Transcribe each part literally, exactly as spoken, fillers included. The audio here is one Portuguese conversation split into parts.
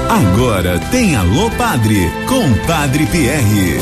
Agora tem Alô Padre, com Padre Pierre.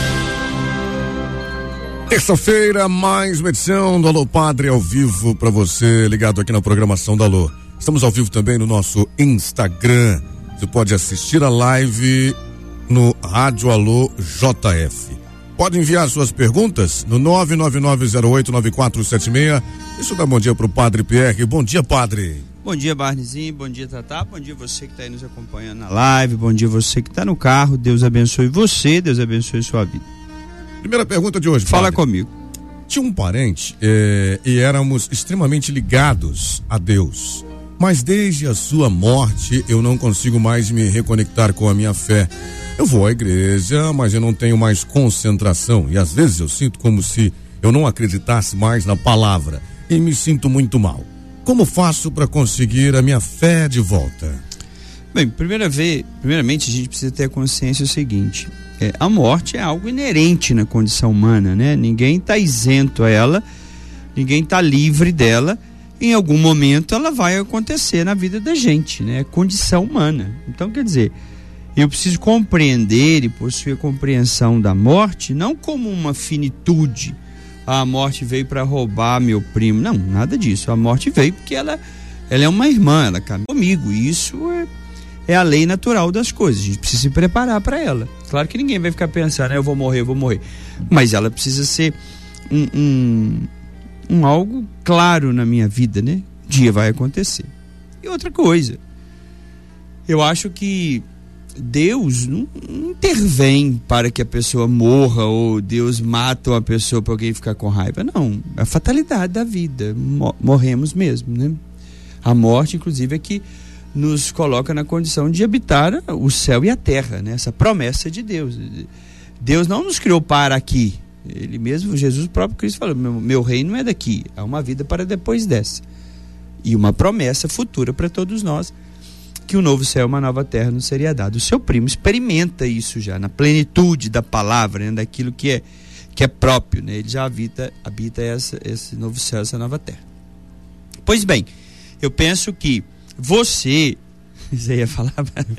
Terça-feira, mais uma edição do Alô Padre ao vivo para você, ligado aqui na programação da Alô. Estamos ao vivo também no nosso Instagram. Você pode assistir a live no Rádio Alô J F. Pode enviar suas perguntas no nove nove nove zero oito nove quatro sete seis. Deixa eu dar bom dia pro Padre Pierre. Bom dia, Padre. Bom dia, Barnezinho, bom dia, Tatá, bom dia você que está aí nos acompanhando na live, bom dia você que está no carro, Deus abençoe você, Deus abençoe sua vida. Primeira pergunta de hoje, Fala Padre. comigo. Tinha um parente eh, e éramos extremamente ligados a Deus, mas desde a sua morte eu não consigo mais me reconectar com a minha fé. Eu vou à igreja, mas eu não tenho mais concentração e às vezes eu sinto como se eu não acreditasse mais na palavra e me sinto muito mal. Como faço para conseguir a minha fé de volta? Bem, primeira vez, primeiramente a gente precisa ter a consciência o seguinte, é, a morte é algo inerente na condição humana, né? Ninguém está isento a ela, ninguém está livre dela, em algum momento ela vai acontecer na vida da gente, né? É condição humana. Então, quer dizer, eu preciso compreender e possuir a compreensão da morte não como uma finitude. A morte veio para roubar meu primo. Não, nada disso. A morte veio porque ela, ela é uma irmã, ela caminha comigo. E isso é, é a lei natural das coisas. A gente precisa se preparar para ela. Claro que ninguém vai ficar pensando, eu vou morrer, eu vou morrer. Mas ela precisa ser um, um, um algo claro na minha vida, né? Um dia vai acontecer. E outra coisa, eu acho que Deus não, não intervém para que a pessoa morra ou Deus mata uma pessoa para alguém ficar com raiva. Não, é a fatalidade da vida, morremos mesmo, né? A morte, inclusive, é que nos coloca na condição de habitar o céu e a terra, né? Essa promessa de Deus. Deus não nos criou para aqui. Ele mesmo, Jesus próprio Cristo falou, meu, meu reino não é daqui, há uma vida para depois dessa. E uma promessa futura para todos nós, que o novo céu e uma nova terra nos seria dado. O seu primo experimenta isso já, na plenitude da palavra, né, daquilo que é, que é próprio, né? Ele já habita, habita essa, esse novo céu, essa nova terra. Pois bem, eu penso que você, você ia falar,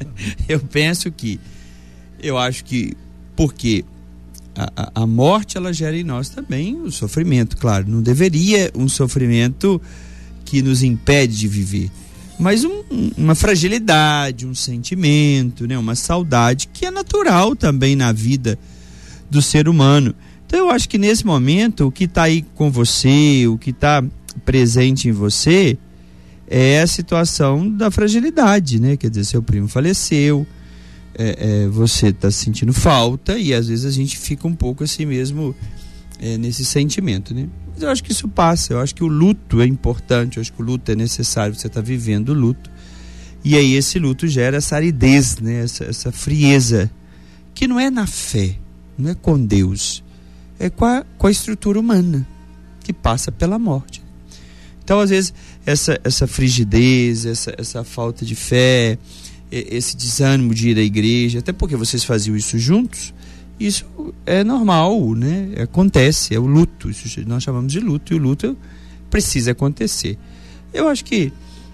eu penso que, eu acho que, porque a, a, a morte, ela gera em nós também o sofrimento, claro, não deveria um sofrimento que nos impede de viver, mas um, uma fragilidade, um sentimento, né? Uma saudade que é natural também na vida do ser humano. Então eu acho que nesse momento o que está aí com você, o que está presente em você é a situação da fragilidade, né? Quer dizer, seu primo faleceu, é, é, você está sentindo falta e às vezes a gente fica um pouco assim mesmo é, nesse sentimento, né? Mas eu acho que isso passa, eu acho que o luto é importante, eu acho que o luto é necessário, você está vivendo o luto, e aí esse luto gera essa aridez, né? essa, essa frieza, que não é na fé, não é com Deus, é com a, com a estrutura humana, que passa pela morte. Então às vezes essa, essa frigidez, essa, essa falta de fé, esse desânimo de ir à igreja, até porque vocês faziam isso juntos, isso é normal, né? Acontece, é o luto, isso nós chamamos de luto, e o luto precisa acontecer. Eu acho que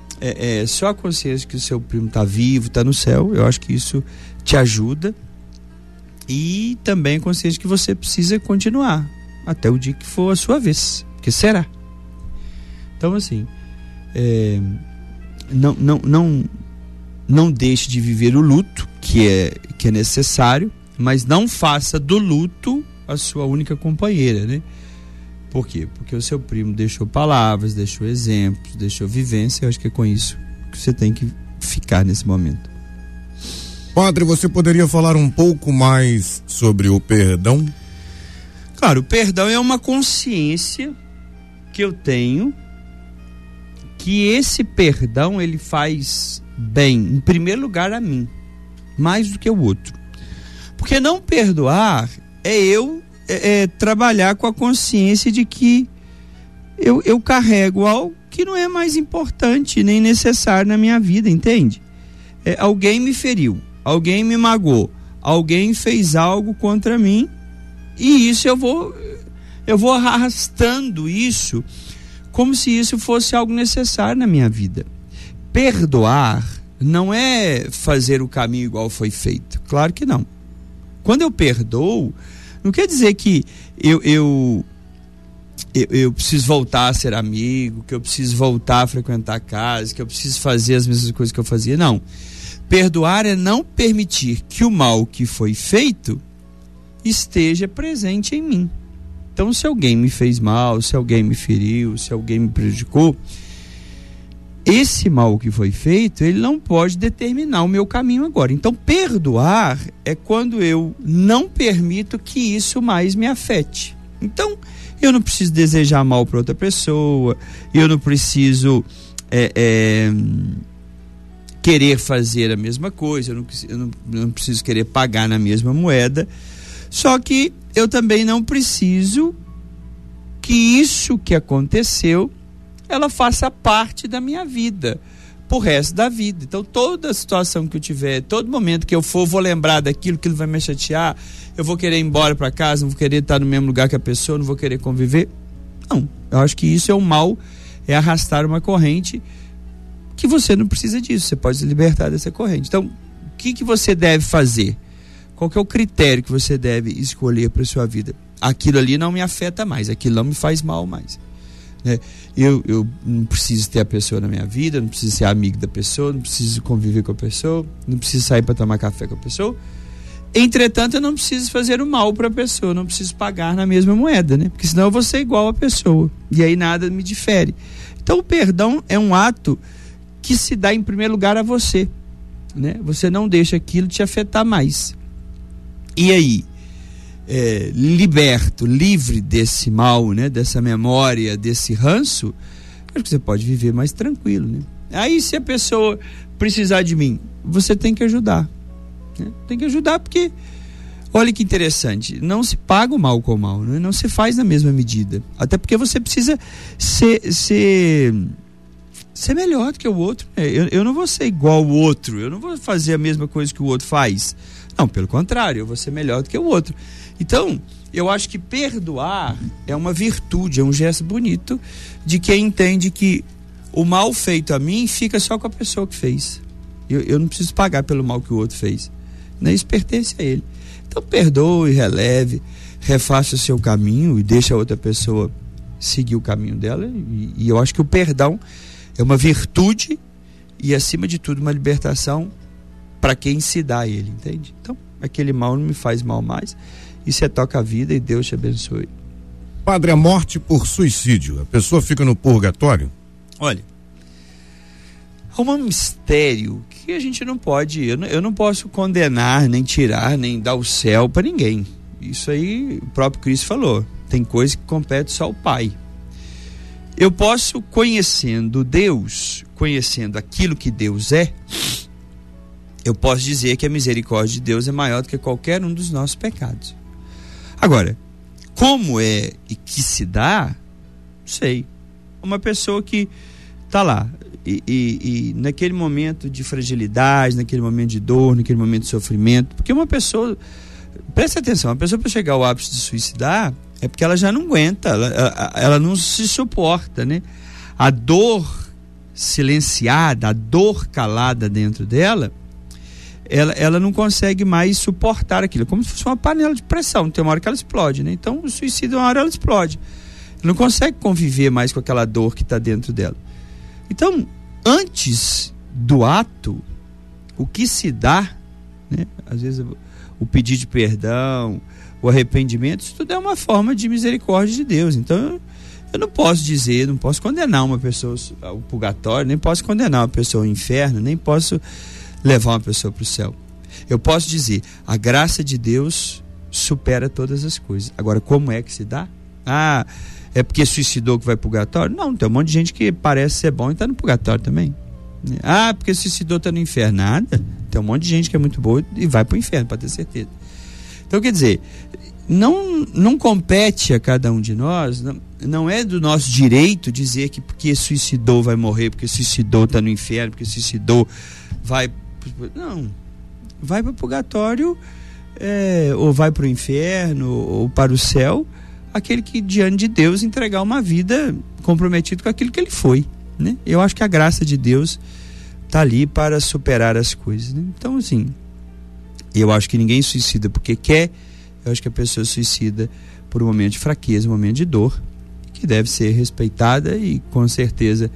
é, é, só a consciência que o seu primo está vivo, está no céu, eu acho que isso te ajuda, e também a consciência que você precisa continuar até o dia que for a sua vez, porque será. Então assim, é, não, não, não, não deixe de viver o luto, que é, que é necessário, mas não faça do luto a sua única companheira, né? Por quê? Porque o seu primo deixou palavras, deixou exemplos, deixou vivência. Eu acho que é com isso que você tem que ficar nesse momento. Padre, você poderia falar um pouco mais sobre o perdão? Claro, o perdão é uma consciência que eu tenho, que esse perdão ele faz bem, em primeiro lugar a mim, mais do que o outro. Porque não perdoar é eu é, é, trabalhar com a consciência de que eu, eu carrego algo que não é mais importante nem necessário na minha vida, entende? É, alguém me feriu, alguém me magoou, alguém fez algo contra mim, e isso eu vou, eu vou arrastando isso como se isso fosse algo necessário na minha vida. Perdoar não é fazer o caminho igual foi feito. Claro que não. Quando eu perdoo, não quer dizer que eu, eu, eu, eu preciso voltar a ser amigo, que eu preciso voltar a frequentar a casa, que eu preciso fazer as mesmas coisas que eu fazia. Não. Perdoar é não permitir que o mal que foi feito esteja presente em mim. Então, se alguém me fez mal, se alguém me feriu, se alguém me prejudicou, esse mal que foi feito, ele não pode determinar o meu caminho agora. Então, perdoar é quando eu não permito que isso mais me afete. Então, eu não preciso desejar mal para outra pessoa, eu não preciso é, é, querer fazer a mesma coisa, eu, não, eu não, não preciso querer pagar na mesma moeda. Só que eu também não preciso que isso que aconteceu, ela faça parte da minha vida, pro resto da vida. Então, toda situação que eu tiver, todo momento que eu for, vou lembrar daquilo, que ele vai me chatear, eu vou querer ir embora para casa, não vou querer estar no mesmo lugar que a pessoa, não vou querer conviver. Não, eu acho que isso é um mal, é arrastar uma corrente que você não precisa disso, você pode se libertar dessa corrente. Então, o que, que você deve fazer? Qual que é o critério que você deve escolher para a sua vida? Aquilo ali não me afeta mais, aquilo não me faz mal mais. Né? Eu, eu não preciso ter a pessoa na minha vida, não preciso ser amigo da pessoa, não preciso conviver com a pessoa, não preciso sair para tomar café com a pessoa. Entretanto, eu não preciso fazer o mal para a pessoa, não preciso pagar na mesma moeda, né? Porque senão eu vou ser igual a pessoa, e aí nada me difere. Então, o perdão é um ato que se dá em primeiro lugar a você, né? Você não deixa aquilo te afetar mais. E aí, é, liberto, livre desse mal, né, dessa memória, desse ranço, acho que você pode viver mais tranquilo, né? Aí, se a pessoa precisar de mim, você tem que ajudar, né? Tem que ajudar porque, olha que interessante, não se paga o mal com o mal, né? Não se faz na mesma medida, até porque você precisa ser, ser, ser melhor do que o outro, né? eu, eu não vou ser igual ao outro, eu não vou fazer a mesma coisa que o outro faz. Não, pelo contrário, eu vou ser melhor do que o outro. Então, eu acho que perdoar é uma virtude, é um gesto bonito de quem entende que o mal feito a mim fica só com a pessoa que fez. Eu, eu não preciso pagar pelo mal que o outro fez. Né? Isso pertence a ele. Então, perdoe, releve, refaça o seu caminho e deixe a outra pessoa seguir o caminho dela. E, e eu acho que o perdão é uma virtude e, acima de tudo, uma libertação para quem se dá a ele, entende? Então, aquele mal não me faz mal mais. Isso é toca a vida e Deus te abençoe. Padre, a morte por suicídio, a pessoa fica no purgatório? Olha, há um mistério que a gente não pode, eu não, eu não posso condenar, nem tirar, nem dar o céu para ninguém. Isso aí o próprio Cristo falou. Tem coisa que compete só ao Pai. Eu posso, conhecendo Deus, conhecendo aquilo que Deus é, eu posso dizer que a misericórdia de Deus é maior do que qualquer um dos nossos pecados. Agora, como é e que se dá, não sei. Uma pessoa que está lá e, e, e naquele momento de fragilidade, naquele momento de dor, naquele momento de sofrimento, porque uma pessoa, presta atenção, uma pessoa para chegar ao ápice de suicidar é porque ela já não aguenta, ela, ela, ela não se suporta, né? A dor silenciada, a dor calada dentro dela, Ela, ela não consegue mais suportar aquilo, como se fosse uma panela de pressão, tem uma hora que ela explode, né? Então o suicídio, uma hora ela explode, ela não consegue conviver mais com aquela dor que está dentro dela. Então, antes do ato, o que se dá, né? Às vezes o pedido de perdão, o arrependimento, isso tudo é uma forma de misericórdia de Deus. Então eu, eu não posso dizer, não posso condenar uma pessoa ao purgatório, nem posso condenar uma pessoa ao inferno, nem posso levar uma pessoa para o céu. Eu posso dizer, a graça de Deus supera todas as coisas. Agora, como é que se dá? Ah, é porque suicidou que vai para o purgatório? Não, tem um monte de gente que parece ser bom e está no purgatório também. Ah, porque suicidou está no inferno? Nada. Tem um monte de gente que é muito boa e vai para o inferno, para ter certeza. Então, quer dizer, não, não compete a cada um de nós, não, não é do nosso direito dizer que porque suicidou vai morrer, porque suicidou está no inferno, porque suicidou vai... Não, vai para o purgatório, é, ou vai para o inferno, ou para o céu, aquele que diante de Deus entregar uma vida comprometido com aquilo que ele foi, né? Eu acho que a graça de Deus tá ali para superar as coisas, né? Então, assim, eu acho que ninguém suicida porque quer, eu acho que a pessoa suicida por um momento de fraqueza, um momento de dor, que deve ser respeitada e, com certeza,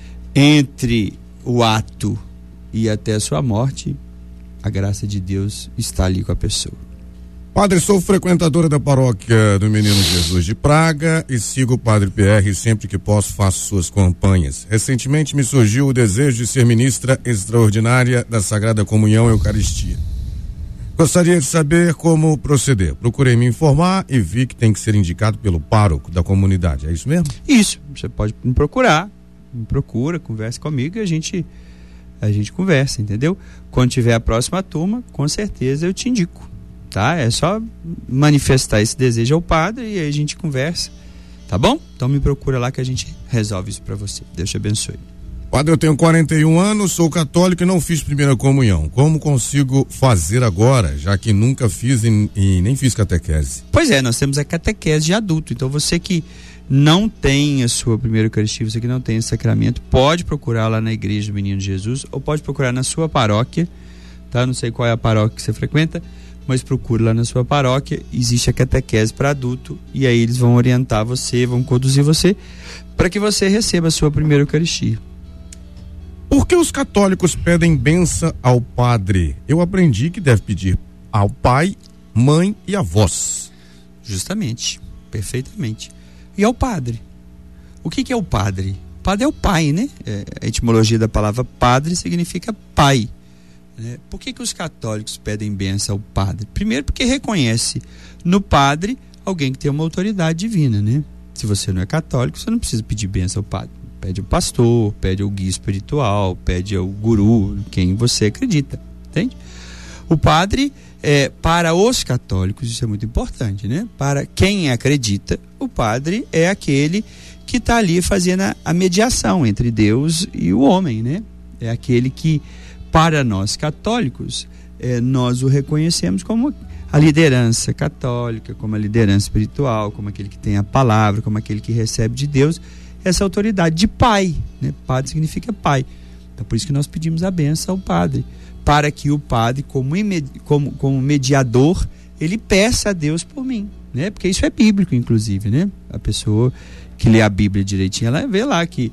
entre o ato e até a sua morte, a graça de Deus está ali com a pessoa. Padre, sou frequentadora da paróquia do Menino Jesus de Praga e sigo o Padre P R sempre que posso, faço suas campanhas. Recentemente me surgiu o desejo de ser ministra extraordinária da Sagrada Comunhão e Eucaristia. Gostaria de saber como proceder. Procurei me informar e vi que tem que ser indicado pelo pároco da comunidade. É isso mesmo? Isso. Você pode me procurar, me procura, converse comigo e a gente, a gente conversa, entendeu? Quando tiver a próxima turma, com certeza eu te indico. Tá? É só manifestar esse desejo ao padre e aí a gente conversa, tá bom? Então me procura lá que a gente resolve isso para você. Deus te abençoe. Padre, eu tenho quarenta e um anos, sou católico e não fiz primeira comunhão. Como consigo fazer agora, já que nunca fiz e, e nem fiz catequese? Pois é, nós temos a catequese de adulto. Então você que não tem a sua primeira Eucaristia, você que não tem esse sacramento, pode procurar lá na Igreja do Menino Jesus ou pode procurar na sua paróquia, tá? Não sei qual é a paróquia que você frequenta, mas procure lá na sua paróquia, existe a catequese para adulto e aí eles vão orientar você, vão conduzir você para que você receba a sua primeira Eucaristia. Por que os católicos pedem bênção ao padre? Eu aprendi que deve pedir ao pai, mãe e avós. Justamente, perfeitamente. E ao padre. O que que é o padre? O padre é o pai, né? É, a etimologia da palavra padre significa pai. Né? Por que que os católicos pedem bênção ao padre? Primeiro porque reconhece no padre alguém que tem uma autoridade divina, né? Se você não é católico, você não precisa pedir bênção ao padre. Pede ao pastor, pede ao guia espiritual, pede ao guru, quem você acredita, entende? O padre, é, para os católicos, isso é muito importante, né? Para quem acredita, o padre é aquele que está ali fazendo a, a mediação entre Deus e o homem, né? É aquele que, para nós católicos, é, nós o reconhecemos como a liderança católica, como a liderança espiritual, como aquele que tem a palavra, como aquele que recebe de Deus essa autoridade de pai, né? Padre significa pai. Então por isso que nós pedimos a bênção ao padre, para que o padre, como, como, como mediador, ele peça a Deus por mim, né? Porque isso é bíblico, inclusive, né? A pessoa que lê a Bíblia direitinho, ela vê lá que,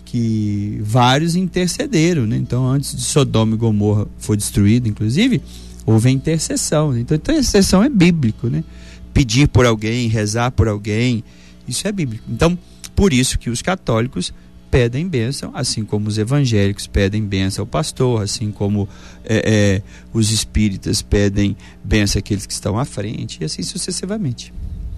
que vários intercederam, né? Então antes de Sodoma e Gomorra for destruído, inclusive, houve a intercessão, né? Então a intercessão é bíblico, né? Pedir por alguém, rezar por alguém, isso é bíblico. Então por isso que os católicos pedem bênção, assim como os evangélicos pedem bênção ao pastor, assim como é, é, os espíritas pedem bênção àqueles que estão à frente, e assim sucessivamente.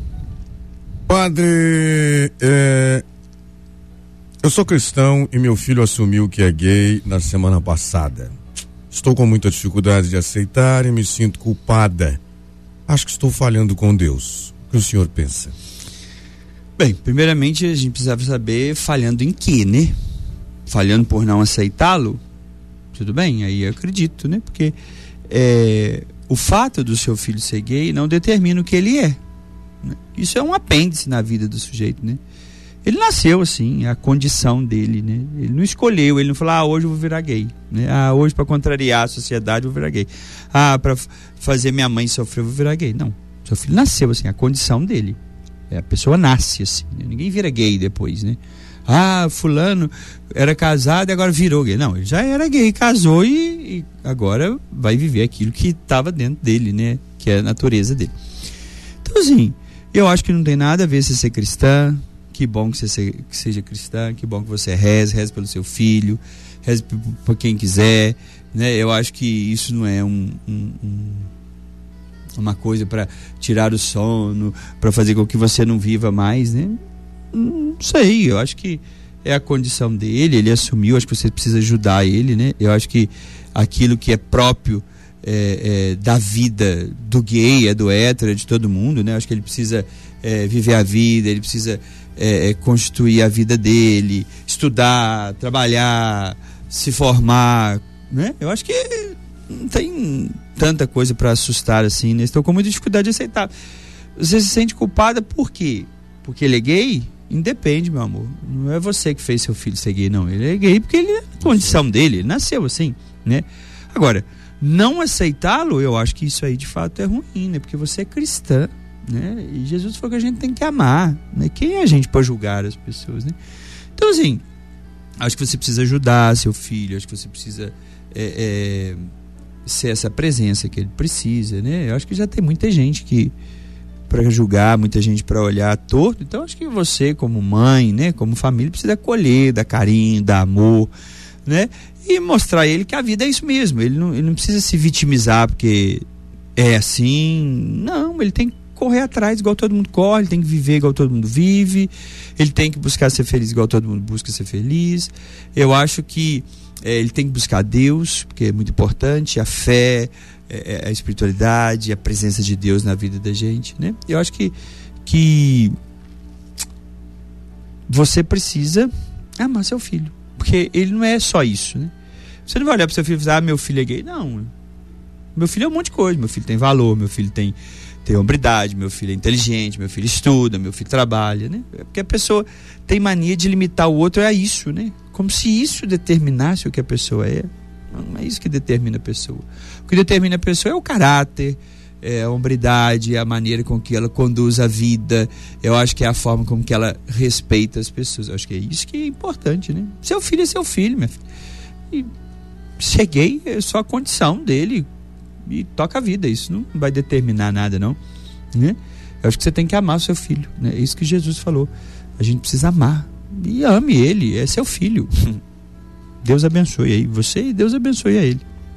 Padre, é, eu sou cristão e meu filho assumiu que é gay na semana passada. Estou com muita dificuldade de aceitar e me sinto culpada. Acho que estou falhando com Deus. O que o senhor pensa? Bem, primeiramente a gente precisava saber falhando em quê, né? Falhando por não aceitá-lo, tudo bem, aí eu acredito, né? Porque é, o fato do seu filho ser gay não determina o que ele é, né? Isso é um apêndice na vida do sujeito, né? Ele nasceu assim, é a condição dele, né? Ele não escolheu, ele não falou, ah, hoje eu vou virar gay, né? Ah, hoje para contrariar a sociedade eu vou virar gay. Ah, para fazer minha mãe sofrer eu vou virar gay. Não, seu filho nasceu assim, a condição dele. A pessoa nasce assim, né? Ninguém vira gay depois, né? Ah, fulano era casado e agora virou gay. Não, ele já era gay, casou e, e agora vai viver aquilo que estava dentro dele, né? Que é a natureza dele. Então assim, eu acho que não tem nada a ver se ser cristã. Que bom que você se, que seja cristã, que bom que você reze, reze pelo seu filho, reze por quem quiser, né? Eu acho que isso não é um... um, um uma coisa para tirar o sono, para fazer com que você não viva mais, né? Não sei, eu acho que é a condição dele, ele assumiu, acho que você precisa ajudar ele, né? Eu acho que aquilo que é próprio é, é, da vida do gay, é do hétero, é de todo mundo, né? Eu acho que ele precisa é, viver a vida, ele precisa é, é, constituir a vida dele, estudar, trabalhar, se formar, né? Eu acho que não tem tanta coisa para assustar assim, né? Estou com muita dificuldade de aceitar. Você se sente culpada por quê? Porque ele é gay? independe, meu amor. Não é você que fez seu filho ser gay, não. Ele é gay porque ele é a condição dele, ele nasceu assim, né? Agora, não aceitá-lo, eu acho que isso aí de fato é ruim, né? Porque você é cristã, né? E Jesus falou que a gente tem que amar, né? Quem é a gente para julgar as pessoas, né? Então, assim, acho que você precisa ajudar seu filho, acho que você precisa é, é, ser essa presença que ele precisa, né? Eu acho que já tem muita gente que para julgar, muita gente para olhar torto. Então acho que você, como mãe, né, como família, precisa acolher, dar carinho, dar amor, né, e mostrar a ele que a vida é isso mesmo. Ele não, ele não precisa se vitimizar porque é assim. Não, ele tem que correr atrás igual todo mundo corre, ele tem que viver igual todo mundo vive, ele tem que buscar ser feliz igual todo mundo busca ser feliz. Eu acho que é, ele tem que buscar Deus, porque é muito importante, a fé, a espiritualidade, a presença de Deus na vida da gente, né? Eu acho que, que você precisa amar seu filho, porque ele não é só isso, né? Você não vai olhar para seu filho e dizer, ah, meu filho é gay. Não, meu filho é um monte de coisa. Meu filho tem valor, meu filho tem, tem hombridade, meu filho é inteligente, meu filho estuda, meu filho trabalha, né? Porque a pessoa tem mania de limitar o outro a isso, né? Como se isso determinasse o que a pessoa é. Não é isso que determina a pessoa. O que determina a pessoa é o caráter, é a hombridade, é a maneira com que ela conduz a vida. Eu acho que é a forma como que ela respeita as pessoas. Eu acho que é isso que é importante, né? Seu filho é seu filho, minha filha. E ser gay é só a condição dele. E toca a vida. Isso não vai determinar nada, não, né? Eu acho que você tem que amar o seu filho, né? É isso que Jesus falou. A gente precisa amar. E ame ele, é seu filho. Deus abençoe aí você e Deus abençoe a ele.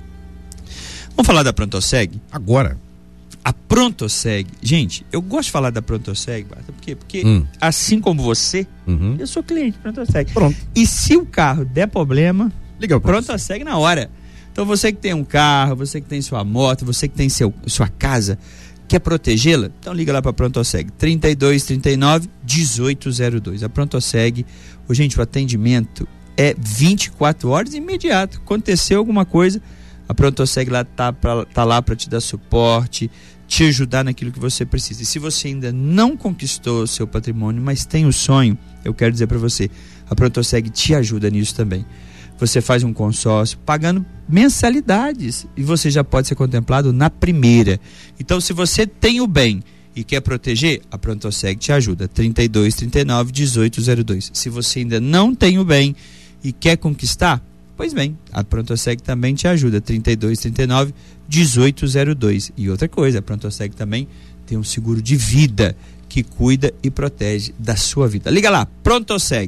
Vamos falar da ProntoSeg? Agora. A ProntoSeg. Gente, eu gosto de falar da ProntoSeg, por quê? Porque hum. assim como você, uhum. eu sou cliente da ProntoSeg. Pronto. E se o carro der problema, liga para ProntoSeg na hora. Então você que tem um carro, você que tem sua moto, você que tem seu, sua casa, quer protegê-la? Então liga lá para a ProntoSeg. trinta e dois, trinta e nove, dezoito zero dois. A ProntoSeg, oh, gente, o atendimento é vinte e quatro horas imediato. Aconteceu alguma coisa, a ProntoSeg lá tá, pra, tá lá para te dar suporte, te ajudar naquilo que você precisa. E se você ainda não conquistou o seu patrimônio, mas tem o sonho, eu quero dizer para você, a ProntoSeg te ajuda nisso também. Você faz um consórcio pagando mensalidades e você já pode ser contemplado na primeira. Então, se você tem o bem e quer proteger, a ProntoSeg te ajuda. trinta e dois, trinta e nove, dezoito zero dois. Se você ainda não tem o bem e quer conquistar, pois bem, a ProntoSeg também te ajuda. trinta e dois, trinta e nove, dezoito zero dois. E outra coisa, a ProntoSeg também tem um seguro de vida que cuida e protege da sua vida. Liga lá, ProntoSeg.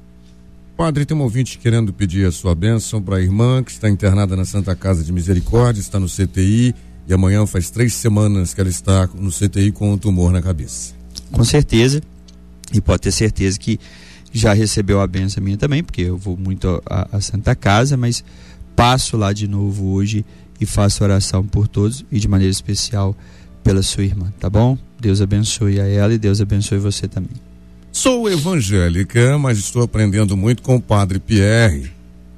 Padre, tem um ouvinte querendo pedir a sua bênção para a irmã que está internada na Santa Casa de Misericórdia, está no C T I e amanhã faz três semanas que ela está no C T I com um tumor na cabeça. Com certeza, e pode ter certeza que já recebeu a bênção minha também, porque eu vou muito a, a Santa Casa, mas passo lá de novo hoje e faço oração por todos e de maneira especial pela sua irmã, tá bom? Deus abençoe a ela e Deus abençoe você também. Sou evangélica, mas estou aprendendo muito com o Padre Pierre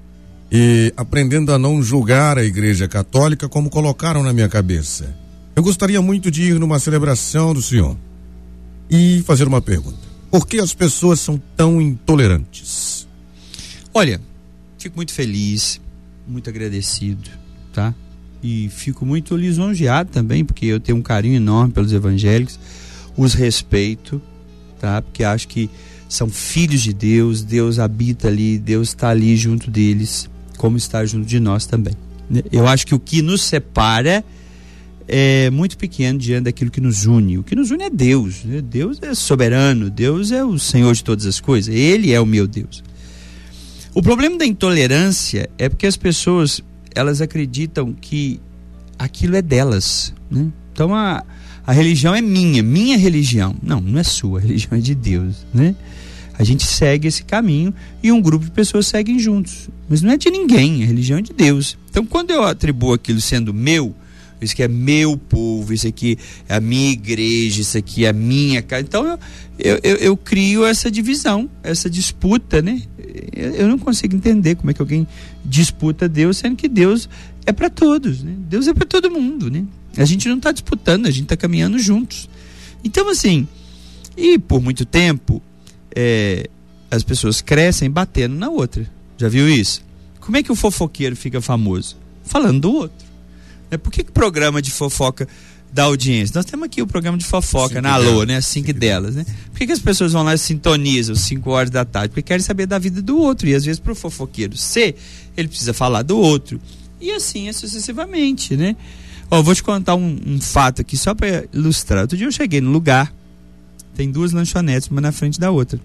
e aprendendo a não julgar a Igreja Católica como colocaram na minha cabeça. Eu gostaria muito de ir numa celebração do Senhor e fazer uma pergunta. Por que as pessoas são tão intolerantes? Olha, fico muito feliz, muito agradecido, tá? E fico muito lisonjeado também, porque eu tenho um carinho enorme pelos evangélicos, os respeito, tá? Porque acho que são filhos de Deus, Deus habita ali, Deus está ali junto deles, como está junto de nós também. Eu acho que o que nos separa é muito pequeno diante daquilo que nos une. O que nos une é Deus, né? Deus é soberano, Deus é o Senhor de todas as coisas, Ele é o meu Deus. O problema da intolerância é porque as pessoas, elas acreditam que aquilo é delas, né? Então a A religião é minha, minha religião. Não, não é sua, a religião é de Deus, né? A gente segue esse caminho e um grupo de pessoas seguem juntos. Mas não é de ninguém, a religião é de Deus. Então, quando eu atribuo aquilo sendo meu, isso aqui é meu povo, isso aqui é a minha igreja, isso aqui é a minha casa. Então, eu, eu, eu, eu crio essa divisão, essa disputa, né? Eu, eu não consigo entender como é que alguém disputa Deus, sendo que Deus é para todos, né? Deus é para todo mundo, né? A gente não está disputando, a gente está caminhando juntos. Então, assim, e por muito tempo, é, as pessoas crescem batendo na outra. Já viu isso? Como é que o fofoqueiro fica famoso? Falando do outro. É, por que que programa de fofoca dá audiência? Nós temos aqui o programa de fofoca cinco na Alô, né? As cinco, cinco delas, né? Por que que as pessoas vão lá e sintonizam às cinco horas da tarde? Porque querem saber da vida do outro. E às vezes pro fofoqueiro ser, ele precisa falar do outro. E assim é sucessivamente, né? Ó, vou te contar um, um fato aqui só para ilustrar. Outro dia eu cheguei no lugar, tem duas lanchonetes, uma na frente da outra.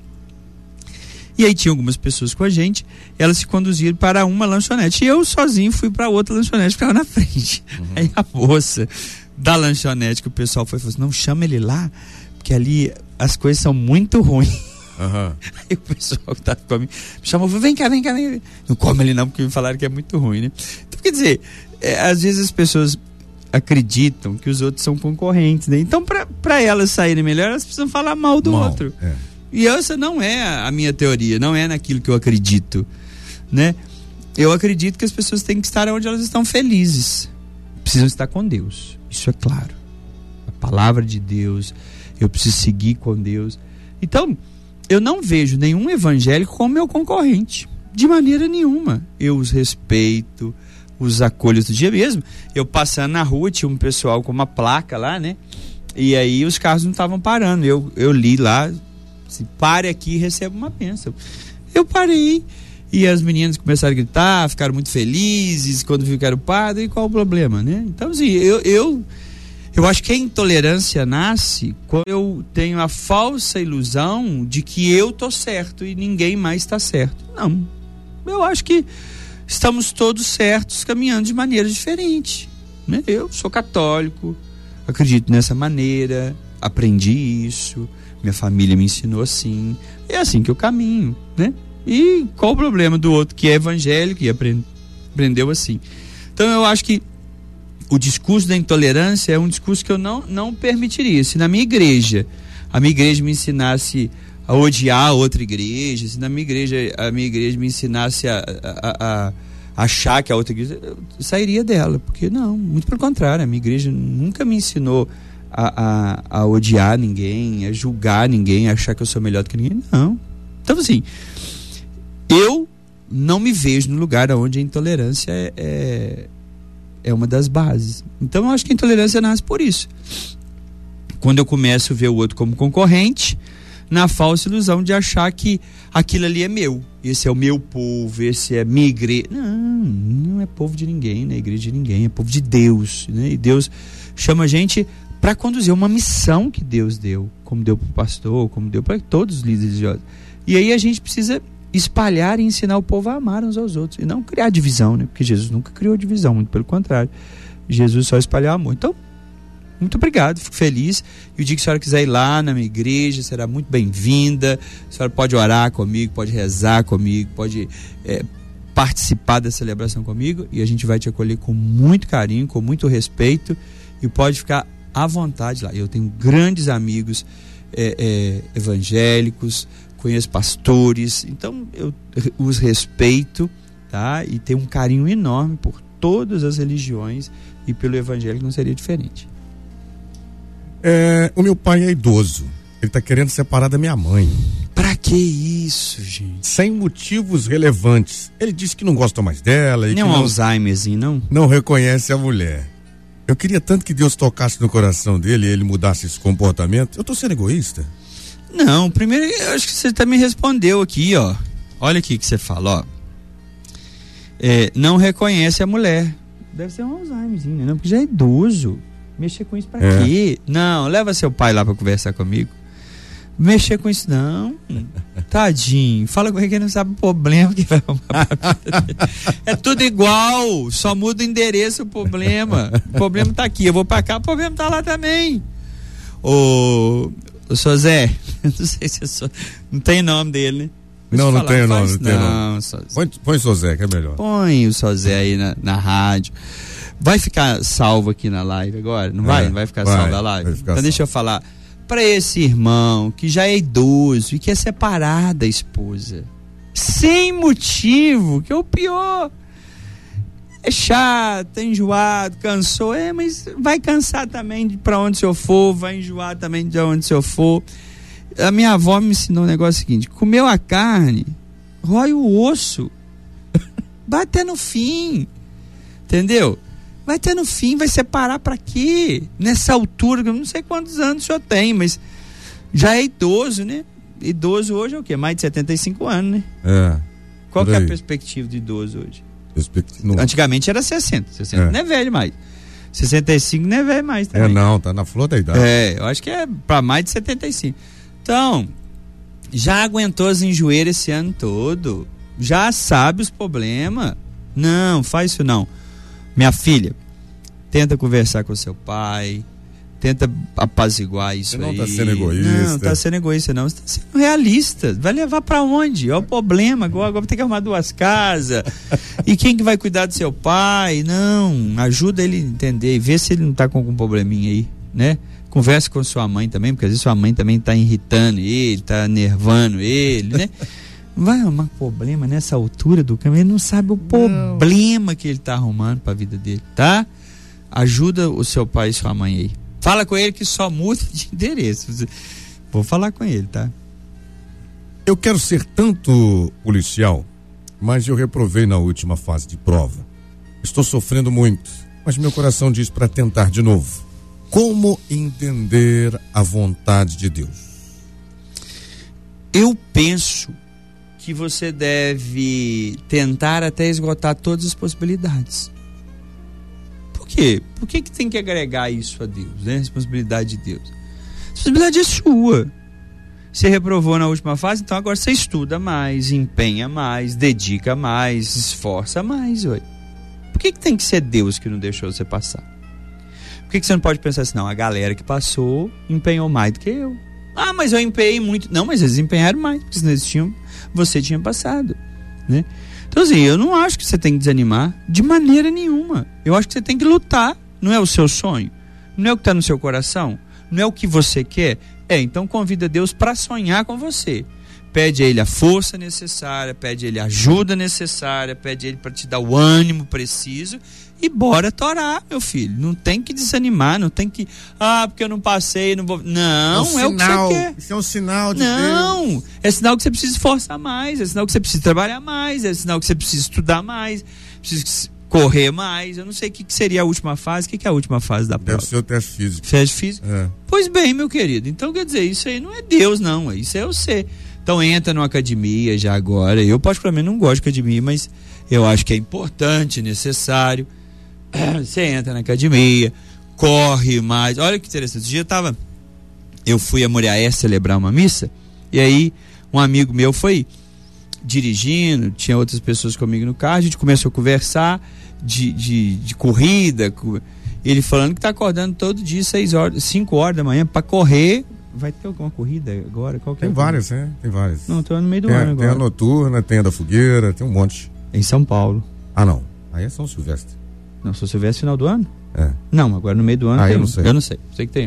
E aí tinha algumas pessoas com a gente, elas se conduziram para uma lanchonete. E eu sozinho fui para outra lanchonete, ficava na frente. Uhum. Aí a moça da lanchonete, que o pessoal foi, falou assim, não, chama ele lá, porque ali as coisas são muito ruins. Uhum. Aí o pessoal que tá comigo me chamou, vem cá, vem cá, vem cá. Não come ele não, porque me falaram que é muito ruim, né? Então, quer dizer, é, às vezes as pessoas acreditam que os outros são concorrentes, né? Então, para elas saírem melhor, elas precisam falar mal do mal, outro. É. E essa não é a minha teoria, não é naquilo que eu acredito, né? Eu acredito que as pessoas têm que estar onde elas estão felizes. Precisam estar com Deus, isso é claro. A palavra de Deus, eu preciso seguir com Deus. Então, eu não vejo nenhum evangélico como meu concorrente, de maneira nenhuma. Eu os respeito, os acolho. Outro dia mesmo, eu passando na rua, tinha um pessoal com uma placa lá, né? E aí os carros não estavam parando. Eu, eu li lá, assim, pare aqui e receba uma bênção. Eu parei e as meninas começaram a gritar, ficaram muito felizes quando viu que era o padre. E qual o problema, né? Então, assim, eu, eu, eu acho que a intolerância nasce quando eu tenho a falsa ilusão de que eu tô certo e ninguém mais está certo. Não, eu acho que estamos todos certos, caminhando de maneira diferente, né? Eu sou católico, acredito nessa maneira, aprendi isso, minha família me ensinou assim, é assim que eu caminho, né? E qual o problema do outro que é evangélico e aprend, aprendeu assim? Então eu acho que o discurso da intolerância é um discurso que eu não, não permitiria. Se na minha igreja, a minha igreja me ensinasse a odiar a outra igreja, se na minha igreja, a minha igreja me ensinasse a, a, a, a achar que a outra igreja, eu sairia dela, porque não, muito pelo contrário, a minha igreja nunca me ensinou a, a, a odiar ninguém, a julgar ninguém, a achar que eu sou melhor do que ninguém, não. Então assim, eu não me vejo no lugar onde a intolerância é, é, é uma das bases. Então eu acho que a intolerância nasce por isso. Quando eu começo a ver o outro como concorrente, na falsa ilusão de achar que aquilo ali é meu, esse é o meu povo, esse é minha igreja. Não, não é povo de ninguém, não é igreja de ninguém, é povo de Deus, né? E Deus chama a gente para conduzir uma missão que Deus deu, como deu para o pastor, como deu para todos os líderes religiosos. E aí a gente precisa espalhar e ensinar o povo a amar uns aos outros, e não criar divisão, né? Porque Jesus nunca criou divisão, muito pelo contrário, Jesus só espalhou amor. Então, muito obrigado, fico feliz. E o dia que a senhora quiser ir lá na minha igreja, será muito bem-vinda. A senhora pode orar comigo, pode rezar comigo, pode é, participar da celebração comigo, e a gente vai te acolher com muito carinho, com muito respeito, e pode ficar à vontade lá. Eu tenho grandes amigos é, é, evangélicos, conheço pastores, então eu os respeito, tá? E tenho um carinho enorme por todas as religiões, e pelo evangelho não seria diferente. É, o meu pai é idoso. Ele tá querendo separar da minha mãe. Pra que isso, gente? Sem motivos relevantes. Ele disse que não gosta mais dela. E Nem que um não, Alzheimerzinho, não? Não reconhece a mulher. Eu queria tanto que Deus tocasse no coração dele e ele mudasse esse comportamento. Eu tô sendo egoísta? Não, primeiro eu acho que você também respondeu aqui, ó. Olha aqui que você fala, ó. É, não reconhece a mulher. Deve ser um Alzheimerzinho, né? Não, porque já é idoso. Mexer com isso pra é. quê? Não, leva seu pai lá pra conversar comigo. Mexer com isso não. Tadinho. Fala com ele que ele não sabe o problema que vai arrumar. É tudo igual. Só muda o endereço, o problema. O problema tá aqui. Eu vou pra cá, o problema tá lá também. Ô, ô seu Zé, não sei se é só. Não tem nome dele, né? Não, não tem nome, não tem nome. Põe, põe o seu Zé, que é melhor. Põe o seu Zé aí na, na rádio. Vai ficar salvo aqui na live agora? Não vai? É, não vai ficar vai, salvo na live? Então salvo. Deixa eu falar. Para esse irmão que já é idoso e quer separar da esposa, sem motivo, que é o pior. É chato, é enjoado, cansou. É, mas vai cansar também de para onde o senhor for, vai enjoar também de onde o senhor for. A minha avó me ensinou um negócio seguinte: comeu a carne, rói o osso, vai até no fim, entendeu? Vai até no fim, vai separar pra quê? Nessa altura, eu não sei quantos anos o senhor tem, mas já é idoso, né? Idoso hoje é o quê? Mais de setenta e cinco anos, né? É. Qual que é a perspectiva de idoso hoje? Perspectiva... Antigamente era sessenta, sessenta é. não é velho mais. sessenta e cinco não é velho mais também. É não, tá na flor da idade. É, eu acho que é pra mais de setenta e cinco. Então, já aguentou as enjoeiras esse ano todo, já sabe os problemas. Não, faz isso não. Minha filha, tenta conversar com seu pai, tenta apaziguar isso aí. Você não aí. Tá sendo egoísta. Não, tá sendo egoísta não, você tá sendo realista. Vai levar pra onde? Olha o problema, agora, agora vai ter que arrumar duas casas. E quem que vai cuidar do seu pai? Não, ajuda ele a entender e vê se ele não tá com algum probleminha aí, né? Converse com sua mãe também, porque às vezes sua mãe também tá irritando ele, tá nervando ele, né? Não vai arrumar problema nessa altura do caminho, ele não sabe o problema não. que ele tá arrumando pra vida dele, tá? Ajuda o seu pai e sua mãe aí. Fala com ele que só muda de endereço. Vou falar com ele, tá? Eu quero ser tanto policial, mas eu reprovei na última fase de prova. Estou sofrendo muito, mas meu coração diz para tentar de novo. Como entender a vontade de Deus? Eu penso que você deve tentar até esgotar todas as possibilidades. Por quê? Por que que tem que agregar isso a Deus, né? A responsabilidade de Deus. A responsabilidade é sua. Você reprovou na última fase, então agora você estuda mais, empenha mais, dedica mais, esforça mais. Ué. Por que que tem que ser Deus que não deixou você passar? Por que que você não pode pensar assim, não, a galera que passou empenhou mais do que eu. Ah, mas eu empenhei muito. Não, mas eles empenharam mais, porque senão eles tinham, você tinha passado, né? Então assim, eu não acho que você tem que desanimar de maneira nenhuma. Eu acho que você tem que lutar. Não é o seu sonho? Não é o que está no seu coração? Não é o que você quer? É, então convida Deus para sonhar com você. Pede a Ele a força necessária, pede a Ele a ajuda necessária, pede a Ele para te dar o ânimo preciso e bora torar, meu filho. Não tem que desanimar, não tem que, ah, porque eu não passei, não vou... Não, é, um é o que você quer. Isso é um sinal de Não, Deus. É sinal que você precisa esforçar mais, é sinal que você precisa trabalhar mais, é sinal que você precisa estudar mais, precisa correr mais. Eu não sei o que, que seria a última fase. O que, que é a última fase da prova? Deve ser o teste físico. Teste físico? É. Pois bem, meu querido. Então, quer dizer, isso aí não é Deus, não. Isso é você. Então, entra numa academia já agora. Eu, particularmente, não gosto de academia, mas eu acho que é importante, necessário. Você entra na academia, corre mais. Olha que interessante. Esse dia eu tava... Eu fui a Moriaé celebrar uma missa, e aí um amigo meu foi dirigindo, tinha outras pessoas comigo no carro, a gente começou a conversar de, de, de corrida, ele falando que tá acordando todo dia seis horas, cinco horas da manhã para correr. Vai ter alguma corrida agora? Qual que é? Tem várias, né? Tem várias. Não, tô no meio do tem, ano agora. Tem a noturna, tem a da fogueira, tem um monte. Em São Paulo. Ah, não. Aí é São Silvestre. Não, São Silvestre final do ano? É. Não, agora no meio do ano ah, tem. eu não sei. Eu não sei. Sei que tem.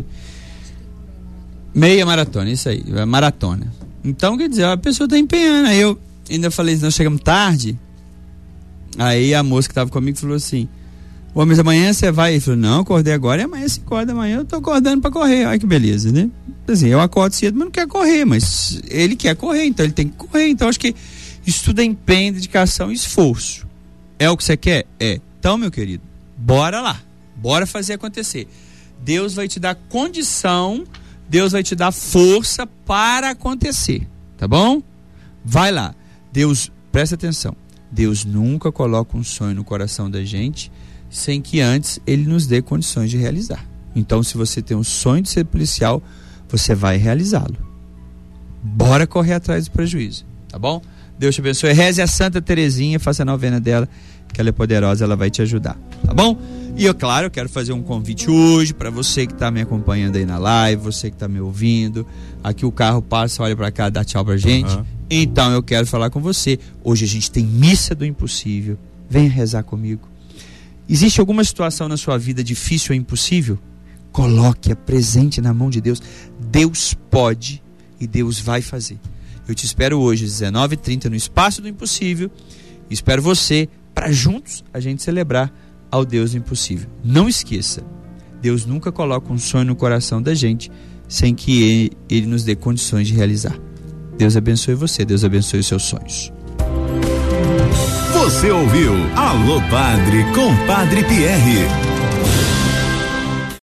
Meia maratona, isso aí. É maratona. Então, quer dizer, a pessoa tá empenhando. Aí eu ainda falei, nós chegamos tarde. Aí a moça que tava comigo falou assim: ô, mas amanhã você vai? Ele falou: não, acordei agora e amanhã cinco horas da manhã eu tô acordando pra correr. Olha que beleza, né? Assim, eu acordo cedo, mas não quero correr. Mas ele quer correr, então ele tem que correr. Então acho que isso tudo é empenho, dedicação e esforço. É o que você quer? É. Então, meu querido, bora lá. Bora fazer acontecer. Deus vai te dar condição, Deus vai te dar força para acontecer. Tá bom? Vai lá. Deus, presta atenção. Deus nunca coloca um sonho no coração da gente sem que antes Ele nos dê condições de realizar. Então, se você tem um sonho de ser policial, você vai realizá-lo. Bora correr atrás do prejuízo. Tá bom? Deus te abençoe. Reze a Santa Terezinha, faça a novena dela, que ela é poderosa, ela vai te ajudar. Tá bom? E eu, claro, eu quero fazer um convite hoje para você que está me acompanhando aí na live, você que está me ouvindo. Aqui o carro passa, olha para cá, dá tchau pra gente. Uhum. Então eu quero falar com você. Hoje a gente tem missa do impossível. Venha rezar comigo. Existe alguma situação na sua vida difícil ou impossível? Coloque-a presente na mão de Deus. Deus pode e Deus vai fazer. Eu te espero hoje às dezenove e trinta no Espaço do Impossível. Espero você para juntos a gente celebrar ao Deus do impossível. Não esqueça, Deus nunca coloca um sonho no coração da gente sem que ele, ele nos dê condições de realizar. Deus abençoe você, Deus abençoe os seus sonhos. Você ouviu Alô Padre com Padre Pierre.